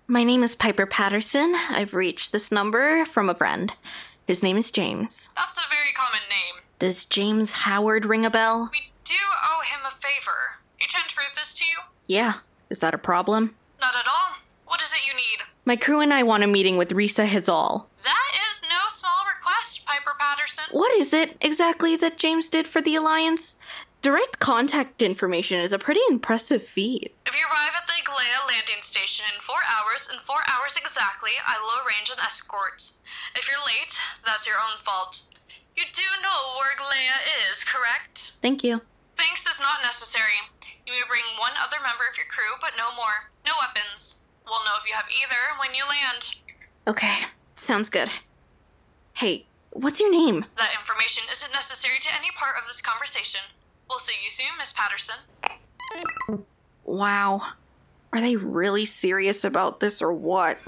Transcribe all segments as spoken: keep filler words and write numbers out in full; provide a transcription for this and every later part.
My name is Piper Patterson. I've reached this number from a friend. His name is James. That's a very common name. Does James Howard ring a bell? We do owe him a favor. He transferred this to you? Yeah. Is that a problem? Not at all. What is it you need? My crew and I want a meeting with Risa Hizal. That is no small request, Piper Patterson. What is it exactly that James did for the Alliance? Direct contact information is a pretty impressive feat. If you arrive at the Glea landing station in four hours, in four hours exactly, I will arrange an escort. If you're late, that's your own fault. You do know where Glea is, correct? Thank you. Thanks is not necessary. You may bring one other member of your crew, but no more. No weapons. We'll know if you have either when you land. Okay, sounds good. Hey, what's your name? That information isn't necessary to any part of this conversation. We'll see you soon, Miss Patterson. Wow. Are they really serious about this or what?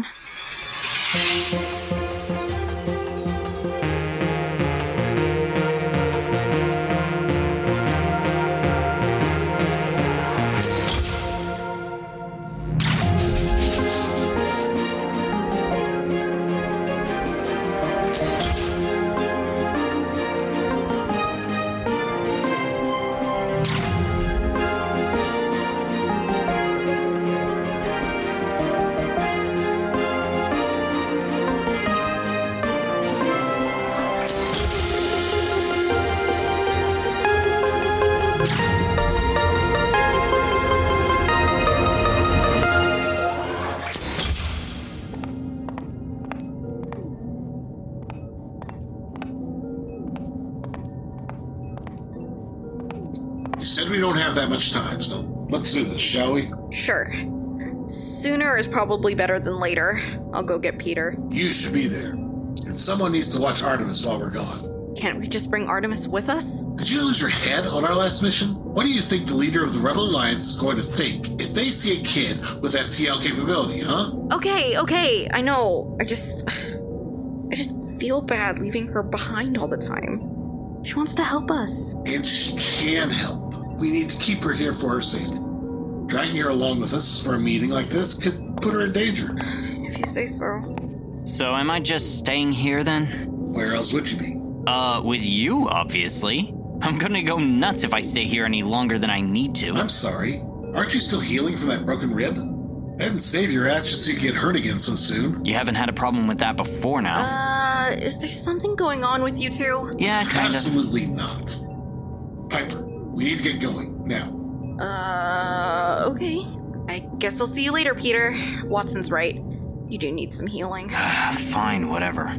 You said we don't have that much time, so let's do this, shall we? Sure. Sooner is probably better than later. I'll go get Peter. You should be there. And someone needs to watch Artemis while we're gone. Can't we just bring Artemis with us? Did you lose your head on our last mission? What do you think the leader of the Rebel Alliance is going to think if they see a kid with F T L capability, huh? Okay, okay, I know. I just... I just feel bad leaving her behind all the time. She wants to help us. And she can help. We need to keep her here for her safety. Dragging her along with us for a meeting like this could put her in danger. If you say so. So am I just staying here then? Where else would you be? Uh, with you, obviously. I'm gonna go nuts if I stay here any longer than I need to. I'm sorry. Aren't you still healing from that broken rib? I didn't save your ass just so you get hurt again so soon. You haven't had a problem with that before now. Uh, is there something going on with you two? Yeah, kinda. Absolutely not. Piper, we need to get going, now. Uh, okay. I guess I'll see you later, Peter. Watson's right. You do need some healing. Fine, whatever.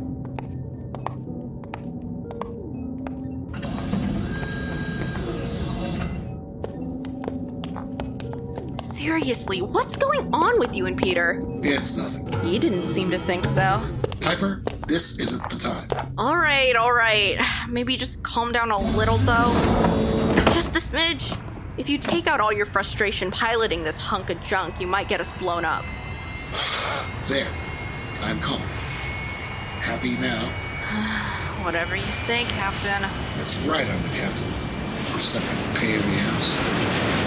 Seriously, what's going on with you and Peter? It's nothing. He didn't seem to think so. Piper, this isn't the time. Alright, alright. Maybe just calm down a little, though. Just a smidge. If you take out all your frustration piloting this hunk of junk, you might get us blown up. There. I'm calm. Happy now? Whatever you say, Captain. That's right, I'm the captain. Receptive pain in the ass.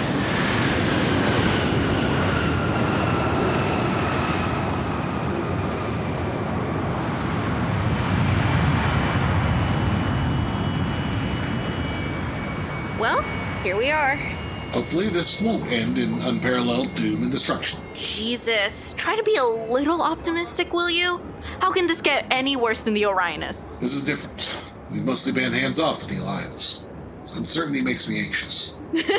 Well, here we are. Hopefully this won't end in unparalleled doom and destruction. Jesus, try to be a little optimistic, will you? How can this get any worse than the Orionists? This is different. We've mostly been hands off with the Alliance. Uncertainty makes me anxious.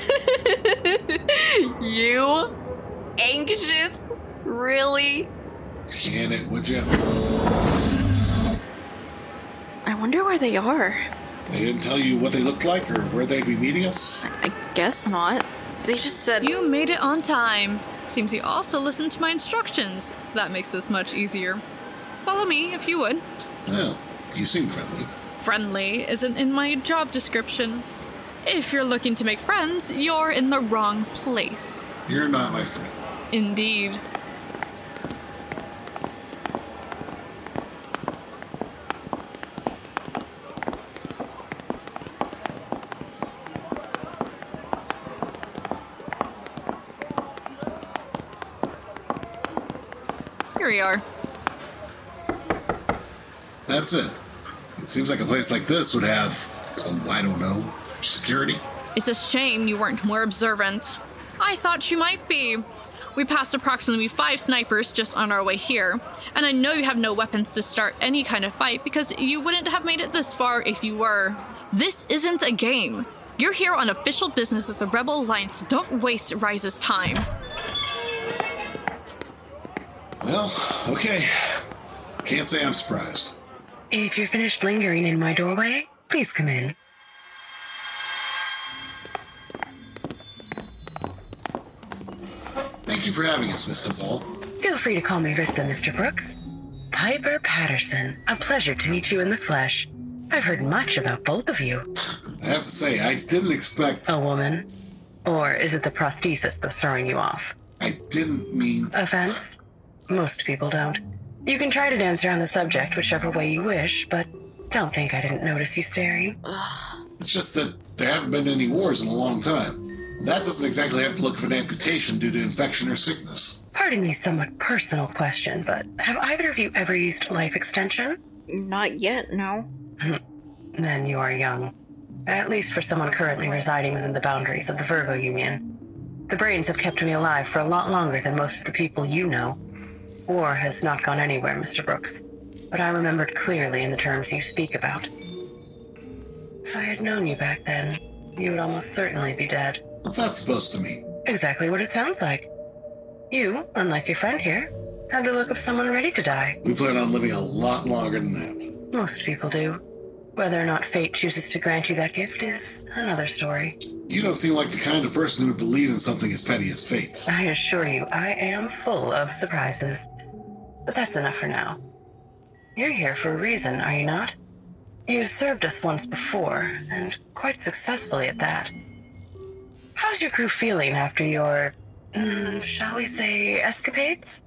You? Anxious? Really? Can it, would you? I wonder where they are. They didn't tell you what they looked like or where they'd be meeting us? I guess not. They just said... You made it on time. Seems you also listened to my instructions. That makes this much easier. Follow me, if you would. Well, you seem friendly. Friendly isn't in my job description. If you're looking to make friends, you're in the wrong place. You're not my friend. Indeed. we are. That's it. It seems like a place like this would have, oh, I don't know, security. It's a shame you weren't more observant. I thought you might be. We passed approximately five snipers just on our way here, and I know you have no weapons to start any kind of fight because you wouldn't have made it this far if you were. This isn't a game. You're here on official business with the Rebel Alliance. Don't waste Rise's time. Well, okay. Can't say I'm surprised. If you're finished lingering in my doorway, please come in. Thank you for having us, Miss Hassel. Feel free to call me Rissa, Mister Brooks. Piper Patterson. A pleasure to meet you in the flesh. I've heard much about both of you. I have to say, I didn't expect... A woman? Or is it the prosthesis that's throwing you off? I didn't mean... Offense? Most people don't. You can try to dance around the subject whichever way you wish, but don't think I didn't notice you staring. It's just that there haven't been any wars in a long time. That doesn't exactly have to look for an amputation due to infection or sickness. Pardon the somewhat personal question, but have either of you ever used life extension? Not yet, no. Then you are young. At least for someone currently residing within the boundaries of the Virgo Union. The brains have kept me alive for a lot longer than most of the people you know. War has not gone anywhere, Mister Brooks, but I remembered clearly in the terms you speak about. If I had known you back then, you would almost certainly be dead. What's that supposed to mean? Exactly what it sounds like. You, unlike your friend here, have the look of someone ready to die. We plan on living a lot longer than that. Most people do. Whether or not fate chooses to grant you that gift is another story. You don't seem like the kind of person who would believe in something as petty as fate. I assure you, I am full of surprises. But that's enough for now. You're here for a reason, are you not? You served us once before, and quite successfully at that. How's your crew feeling after your, mm, shall we say, escapades?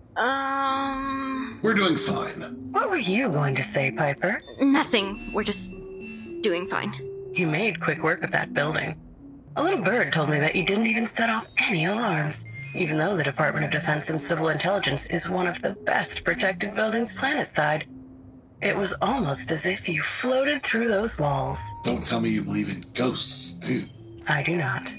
Um... We're doing fine. What were you going to say, Piper? Nothing. We're just doing fine. You made quick work of that building. A little bird told me that you didn't even set off any alarms, even though the Department of Defense and Civil Intelligence is one of the best protected buildings planetside. It was almost as if you floated through those walls. Don't tell me you believe in ghosts, too. I do not.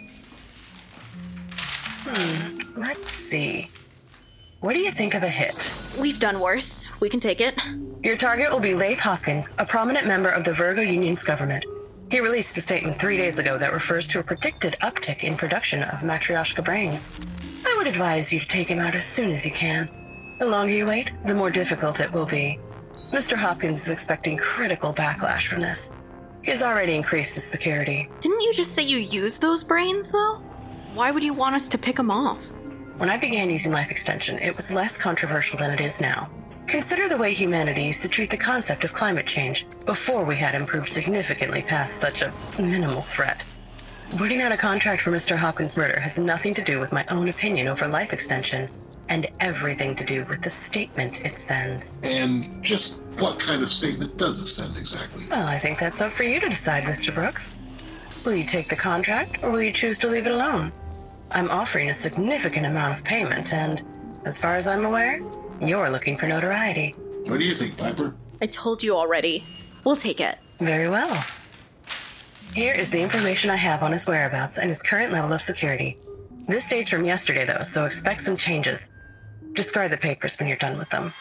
Hmm, let's see. What do you think of a hit? We've done worse. We can take it. Your target will be Lath Hopkins, a prominent member of the Virgo Union's government. He released a statement three days ago that refers to a predicted uptick in production of Matryoshka brains. I would advise you to take him out as soon as you can. The longer you wait, the more difficult it will be. Mister Hopkins is expecting critical backlash from this. He has already increased his security. Didn't you just say you used those brains, though? Why would you want us to pick them off? When I began using life extension, it was less controversial than it is now. Consider the way humanity used to treat the concept of climate change before we had improved significantly past such a minimal threat. Putting out a contract for Mister Hopkins' murder has nothing to do with my own opinion over life extension, and everything to do with the statement it sends. And just what kind of statement does it send exactly? Well, I think that's up for you to decide, Mister Brooks. Will you take the contract, or will you choose to leave it alone? I'm offering a significant amount of payment, and as far as I'm aware, you're looking for notoriety. What do you think, Piper? I told you already. We'll take it. Very well. Here is the information I have on his whereabouts and his current level of security. This date's from yesterday, though, so expect some changes. Discard the papers when you're done with them.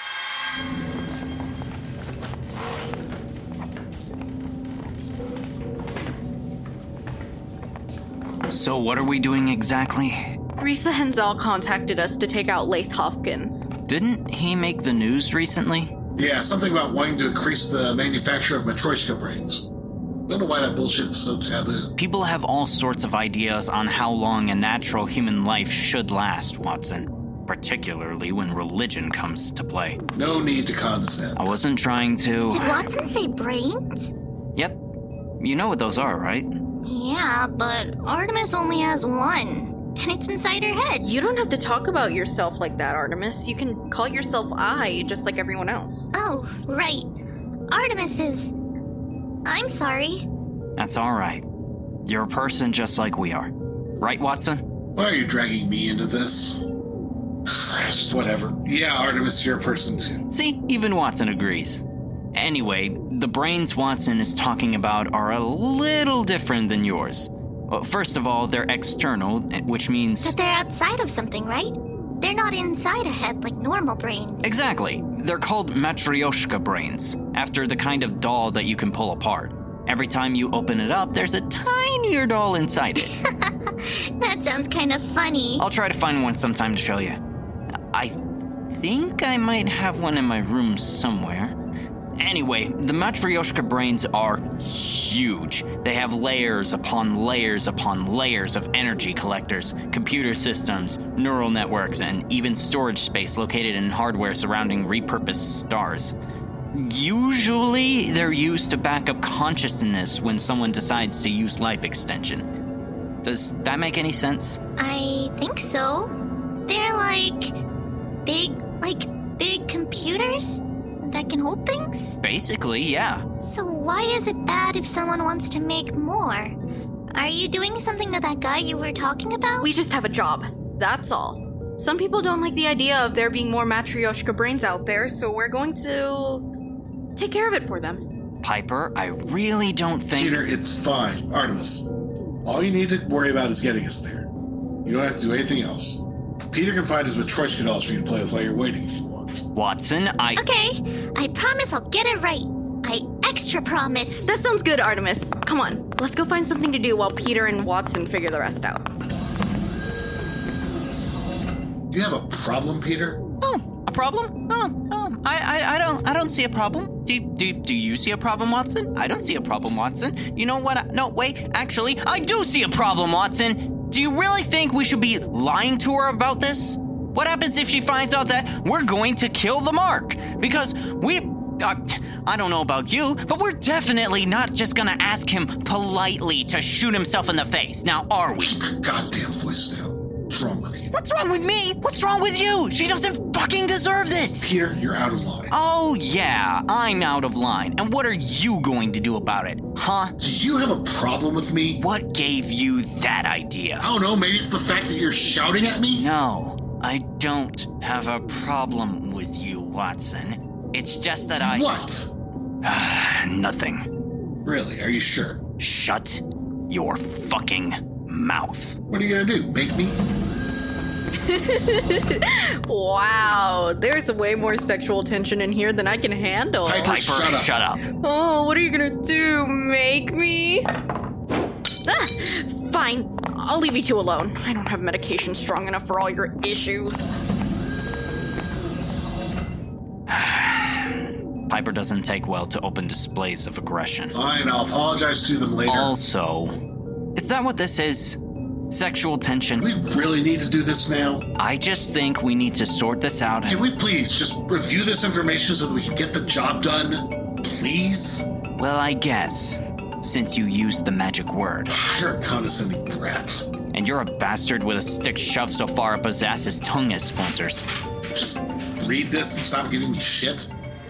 So what are we doing exactly? Risa Hensel contacted us to take out Lath Hopkins. Didn't he make the news recently? Yeah, something about wanting to increase the manufacture of Matryoshka brains. Don't know why that bullshit is so taboo. People have all sorts of ideas on how long a natural human life should last, Watson. Particularly when religion comes to play. No need to condescend. I wasn't trying to... Did Watson say brains? Yep. You know what those are, right? Yeah, but Artemis only has one, and it's inside her head. You don't have to talk about yourself like that, Artemis. You can call yourself I, just like everyone else. Oh, right. Artemis is... I'm sorry. That's all right. You're a person just like we are. Right, Watson? Why are you dragging me into this? Christ, whatever. Yeah, Artemis, you're a person too. See, even Watson agrees. Anyway, the brains Watson is talking about are a little different than yours. Well, first of all, they're external, which means... But they're outside of something, right? They're not inside a head like normal brains. Exactly. They're called Matryoshka brains, after the kind of doll that you can pull apart. Every time you open it up, there's a tinier doll inside it. That sounds kind of funny. I'll try to find one sometime to show you. I think I might have one in my room somewhere. Anyway, the Matryoshka brains are huge. They have layers upon layers upon layers of energy collectors, computer systems, neural networks, and even storage space located in hardware surrounding repurposed stars. Usually, they're used to back up consciousness when someone decides to use life extension. Does that make any sense? I think so. They're like big, like big computers that can hold things? Basically, yeah. So why is it bad if someone wants to make more? Are you doing something to that guy you were talking about? We just have a job. That's all. Some people don't like the idea of there being more Matryoshka brains out there, so we're going to take care of it for them. Piper, I really don't think... Peter, it's fine. Artemis, all you need to worry about is getting us there. You don't have to do anything else. Peter can find his Matryoshka dolls for you to play with while you're waiting if you want. Watson, I... Okay, I promise I'll get it right. I extra promise. That sounds good, Artemis. Come on, let's go find something to do while Peter and Watson figure the rest out. You have a problem, Peter? Oh, a problem? Oh, oh, I, I, I don't, I don't see a problem. Do, do, do you see a problem, Watson? I don't see a problem, Watson. You know what? I, no, wait. Actually, I do see a problem, Watson. Do you really think we should be lying to her about this? What happens if she finds out that we're going to kill the Mark? Because we... Uh, I don't know about you, but we're definitely not just gonna ask him politely to shoot himself in the face. Now, are we? Keep your goddamn voice down. What's wrong with you? What's wrong with me? What's wrong with you? She doesn't fucking deserve this. Peter, you're out of line. Oh, yeah, I'm out of line. And what are you going to do about it, huh? Do you have a problem with me? What gave you that idea? I don't know, maybe it's the fact that you're shouting at me? No. I don't have a problem with you, Watson. It's just that I... What? Nothing. Really, are you sure? Shut your fucking mouth. What are you gonna do, make me? Wow, there's way more sexual tension in here than I can handle. Piper, Piper, shut up. shut up. Oh, what are you gonna do? Make me? Ah, fine. I'll leave you two alone. I don't have medication strong enough for all your issues. Piper doesn't take well to open displays of aggression. Fine, I'll apologize to them later. Also, is that what this is? Sexual tension? Do we really need to do this now? I just think we need to sort this out. Can we please just review this information so that we can get the job done? Please? Well, I guess, since you used the magic word. You're a condescending brat. And you're a bastard with a stick shoved so far up his ass his tongue has splinters. Just read this and stop giving me shit.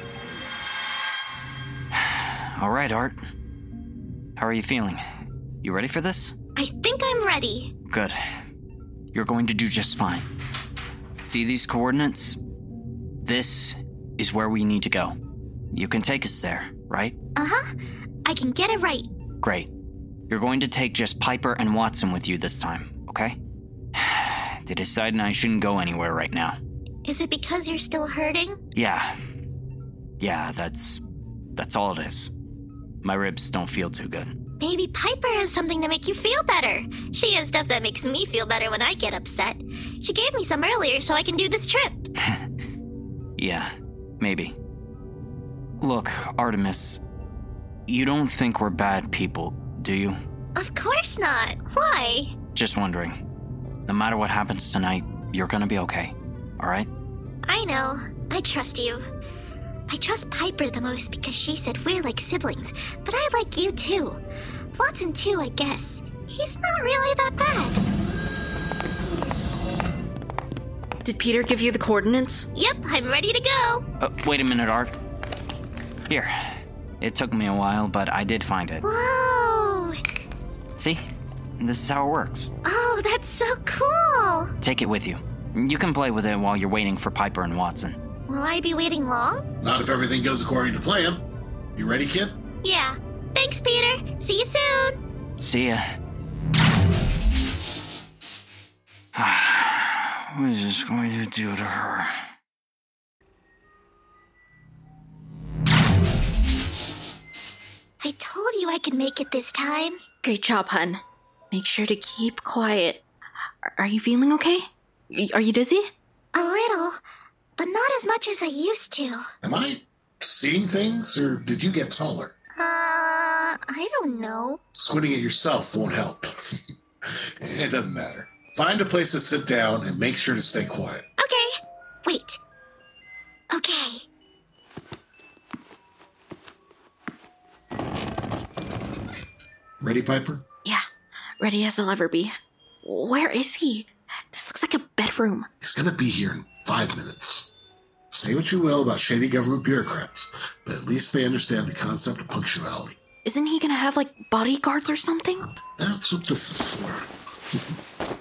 All right, Art. How are you feeling? You ready for this? I think I'm ready. Good. You're going to do just fine. See these coordinates? This is where we need to go. You can take us there, right? Uh-huh. I can get it right. Great. You're going to take just Piper and Watson with you this time, okay? They decided I shouldn't go anywhere right now. Is it because you're still hurting? Yeah. Yeah, that's... that's all it is. My ribs don't feel too good. Maybe Piper has something to make you feel better. She has stuff that makes me feel better when I get upset. She gave me some earlier so I can do this trip. Yeah, maybe. Look, Artemis, you don't think we're bad people, do you? Of course not. Why? Just wondering. No matter what happens tonight, you're gonna be okay, alright? I know. I trust you. I trust Piper the most because she said we're like siblings, but I like you too. Watson too, I guess. He's not really that bad. Did Peter give you the coordinates? Yep, I'm ready to go. Uh, wait a minute, Art. Here. It took me a while, but I did find it. Whoa! See? This is how it works. Oh, that's so cool! Take it with you. You can play with it while you're waiting for Piper and Watson. Will I be waiting long? Not if everything goes according to plan. You ready, kid? Yeah. Thanks, Peter. See you soon. See ya. What is this going to do to her? I told you I could make it this time. Great job, hun. Make sure to keep quiet. Are, are you feeling okay? Y- Are you dizzy? A little, but not as much as I used to. Am I seeing things, or did you get taller? Uh, I don't know. Squinting at yourself won't help. It doesn't matter. Find a place to sit down and make sure to stay quiet. Okay. Wait. Okay. Ready, Piper? Yeah, ready as I'll ever be. Where is he? This looks like a bedroom. He's gonna be here in five minutes. Say what you will about shady government bureaucrats, but at least they understand the concept of punctuality. Isn't he gonna have, like, bodyguards or something? That's what this is for.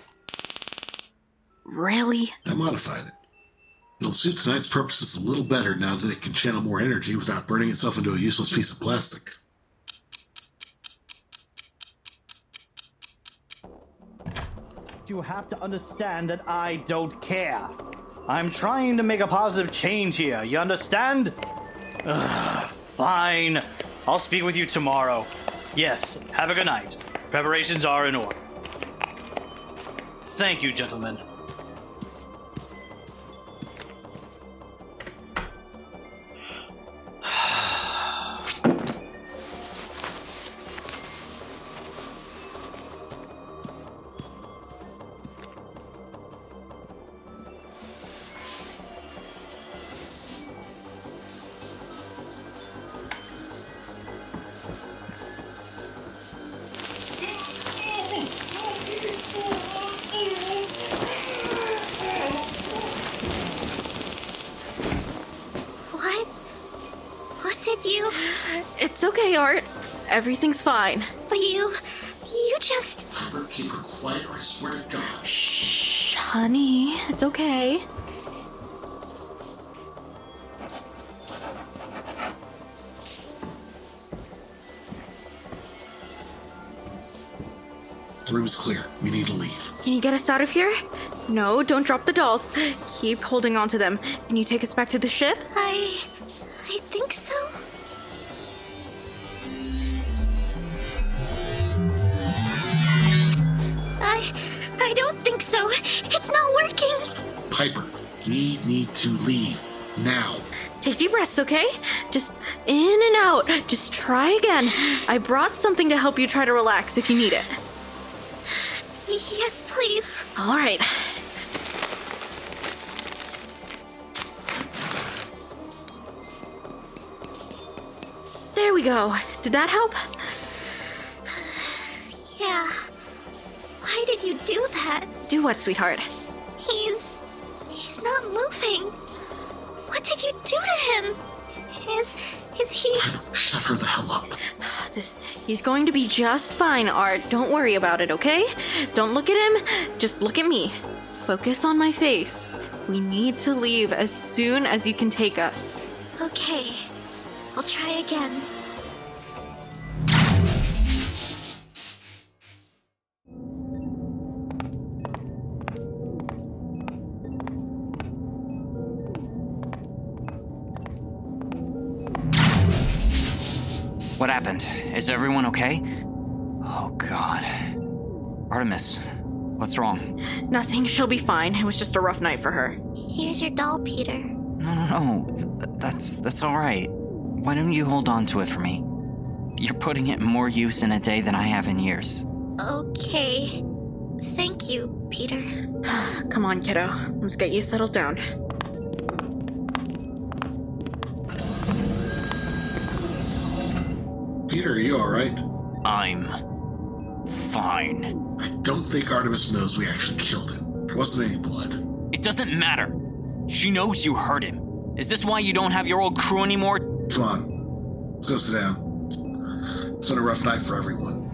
Really? I modified it. It'll suit tonight's purposes a little better now that it can channel more energy without burning itself into a useless piece of plastic. You have to understand that I don't care. I'm trying to make a positive change here, you understand? Ugh, fine. I'll speak with you tomorrow. Yes, have a good night. Preparations are in order. Thank you, gentlemen. What? What did you... It's okay, Art. Everything's fine. But you... You just... Piper, keep her quiet or I swear to God. Shh, honey. It's okay. The room's clear. We need to leave. Can you get us out of here? No, don't drop the dolls. Keep holding on to them. Can you take us back to the ship? I... I think so. I... I don't think so. It's not working. Piper, we need to leave. Now. Take deep breaths, okay? Just in and out. Just try again. I brought something to help you try to relax if you need it. Yes, please. All right. There we go. Did that help? Yeah. Why did you do that? Do what, sweetheart? He's... He's not moving. What did you do to him? Is... Is he... Piper, shut her the hell up. This, he's going to be just fine, Art. Don't worry about it, okay? Don't look at him. Just look at me. Focus on my face. We need to leave as soon as you can take us. Okay. I'll try again. What happened? Is everyone okay? Oh, God. Artemis, what's wrong? Nothing. She'll be fine. It was just a rough night for her. Here's your doll, Peter. No, no, no. Th- that's that's all right. Why don't you hold on to it for me? You're putting it in more use in a day than I have in years. Okay. Thank you, Peter. Come on, kiddo. Let's get you settled down. Peter, are you alright? I'm fine. I don't think Artemis knows we actually killed him. There wasn't any blood. It doesn't matter. She knows you hurt him. Is this why you don't have your old crew anymore? Come on. Let's go sit down. It's been a rough night for everyone.